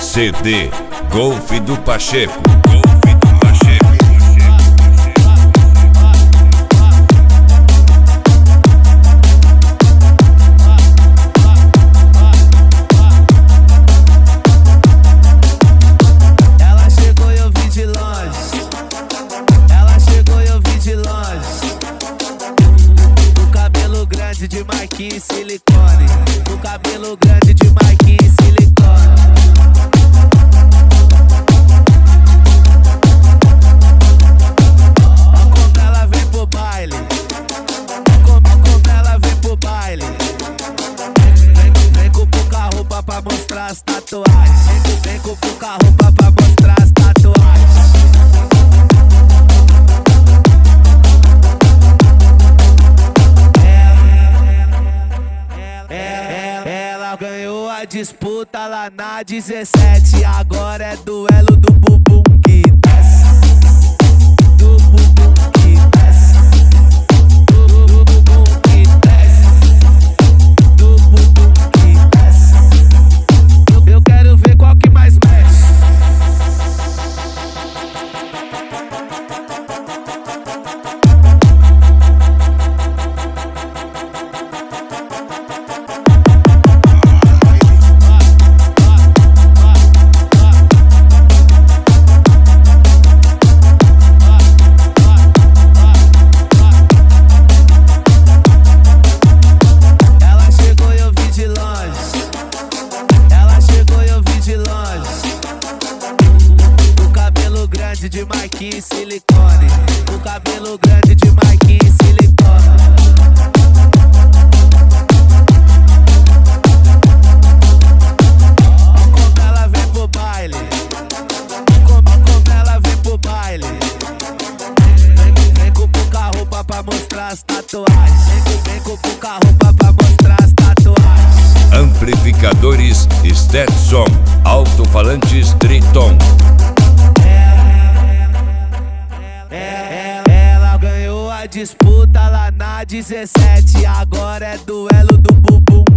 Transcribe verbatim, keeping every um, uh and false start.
C D Golfe do Pacheco. De Marquinhos e silicone, o cabelo grande de Marquinhos e silicone. Ó como ela vem pro baile, ó como, como ela vem pro baile. Vem, vem, vem com pouca roupa pra mostrar as tatuagens. Vem, vem com pouca roupa pra mostrar as tatuagens. Ganhou a disputa lá na dezessete, agora é duelo do bumbum que desce, do bumbum que desce, do, do, do bumbum que desce, do bumbum que desce. Eu, eu quero ver qual que mais mexe. De Marquinhos e silicone, o cabelo grande de Marquinhos e silicone. Ó como ela vem pro baile, como, como ela vem pro baile. Vem, vem com pouca roupa pra mostrar as tatuagens. Vem, vem com pouca roupa pra mostrar as tatuagens. Amplificadores Stetson, alto-falantes Triton. A disputa lá na dezessete, agora é duelo do bumbum